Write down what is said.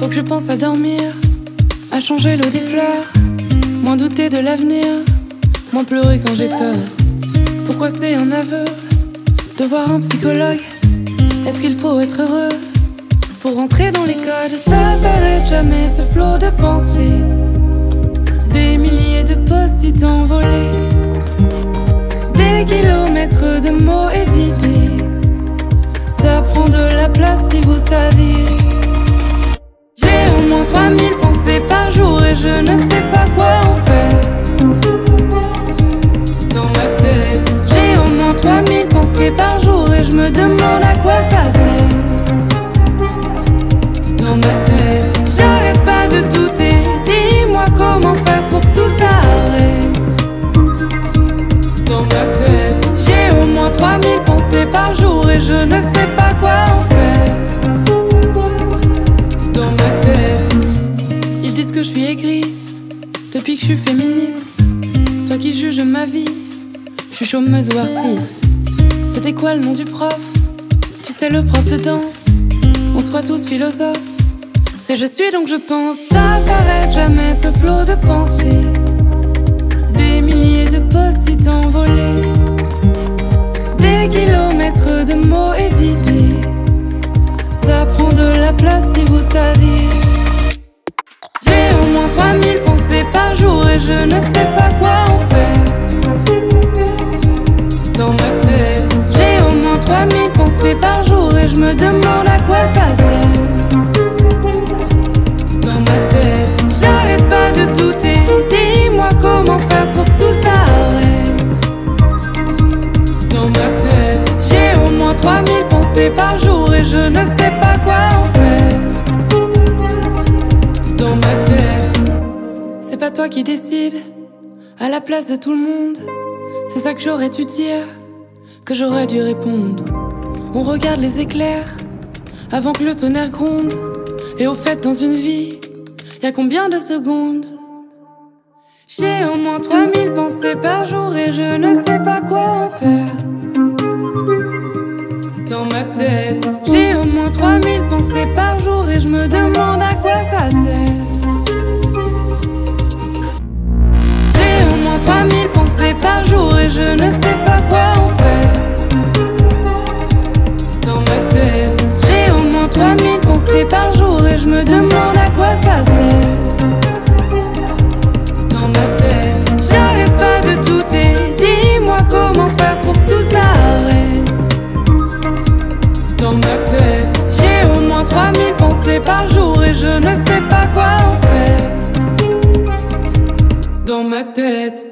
Faut que je pense à dormir, à changer l'eau des fleurs, moins douter de l'avenir, moins pleurer quand j'ai peur. Pourquoi c'est un aveu de voir un psychologue? Est-ce qu'il faut être heureux pour rentrer dans les codes? Ça s'arrête jamais ce flot de pensées, des milliers de post-it envolés, des kilomètres de mots et d'idées. Ça prend de la place si vous saviez. J'ai au moins 3000 pensées par jour et je ne sais pas quoi en faire. Dans ma tête, j'ai au moins 3000 pensées par jour et je me demande à quoi ça sert. Dans ma tête, j'arrête pas de douter. Dis-moi comment faire pour que tout s'arrête. Dans ma tête, j'ai au moins 3000 pensées par jour et je ne sais pas quoi en faire. Dans ma tête, ils disent que je suis aigrie depuis que je suis féministe. Toi qui juges ma vie, je suis chômeuse ou artiste. C'était quoi le nom du prof? Tu sais, le prof de danse. On se croit tous philosophes. C'est je suis donc je pense. Ça s'arrête jamais ce flot de pensées, des milliers de post-it envolés, des kilomètres de mots et d'idées. Ça prend de la place si vous saviez. J'ai au moins 3000 pensées par jour et je ne sais pas quoi en faire. Dans ma tête, j'ai au moins 3000 pensées par jour et je me demande à quoi ça sert. Dans ma tête, j'arrête pas de douter. Dis-moi comment faire pour que tout s'arrête. Dans ma tête, j'ai au moins 3000 pensées par jour et je ne sais pas quoi en faire. Dans ma tête, c'est pas toi qui décides à la place de tout le monde. C'est ça que j'aurais dû dire, que j'aurais dû répondre. On regarde les éclairs avant que le tonnerre gronde. Et au fait, dans une vie, y'a combien de secondes? J'ai au moins 3000 pensées par jour et je ne sais pas quoi en faire. Dans ma tête, j'ai au moins 3000 pensées par jour et je me demande à quoi ça sert. J'ai au moins 3000 pensées par jour et je ne sais pas quoi en faire. Dans ma tête, j'ai au moins 3000 pensées par jour et je me demande à quoi ça sert. Dans ma tête, j'arrête pas de douter. Dis-moi comment faire pour que tout s'arrête. Dans ma tête, j'ai au moins 3000 pensées par jour et je ne sais pas quoi en faire. Dans ma tête.